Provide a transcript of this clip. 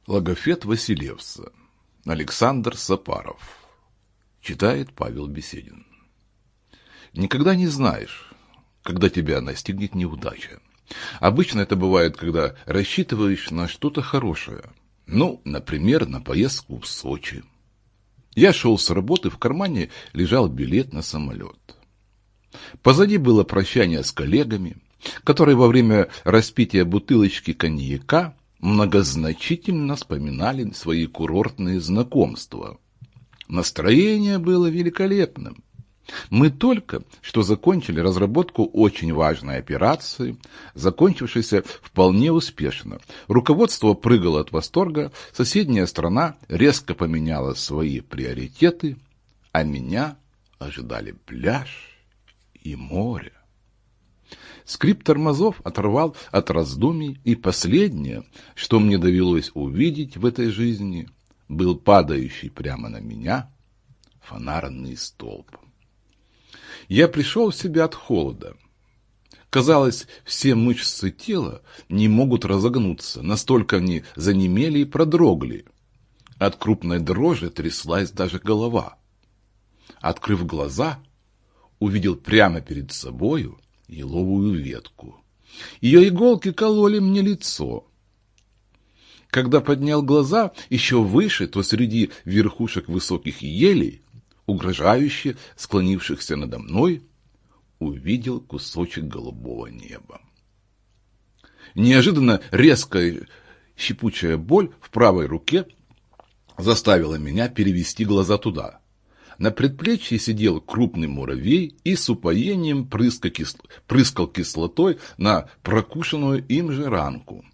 Логофет Василевса. Александр Сапаров. Читает Павел Беседин. Никогда не знаешь, когда тебя настигнет неудача. Обычно это бывает, когда рассчитываешь на что-то хорошее. Например, на поездку в Сочи. Я шел с работы, в кармане лежал билет на самолет. Позади было прощание с коллегами, которые во время распития бутылочки коньяка многозначительно вспоминали свои курортные знакомства. Настроение было великолепным. Мы только что закончили разработку очень важной операции, закончившейся вполне успешно. Руководство прыгало от восторга, соседняя страна резко поменяла свои приоритеты, а меня ожидали пляж и море. Скрип тормозов оторвал от раздумий, и последнее, что мне довелось увидеть в этой жизни, был падающий прямо на меня фонарный столб. Я пришел в себя от холода. Казалось, все мышцы тела не могут разогнуться, настолько они занемели и продрогли. От крупной дрожи тряслась даже голова. Открыв глаза, увидел прямо перед собою еловую ветку. Ее иголки кололи мне лицо. Когда поднял глаза еще выше, то среди верхушек высоких елей, угрожающе склонившихся надо мной, увидел кусочек голубого неба. Неожиданно резкая щипучая боль в правой руке заставила меня перевести глаза туда. На предплечье сидел крупный муравей и с упоением прыскал кислотой на прокушенную им же ранку.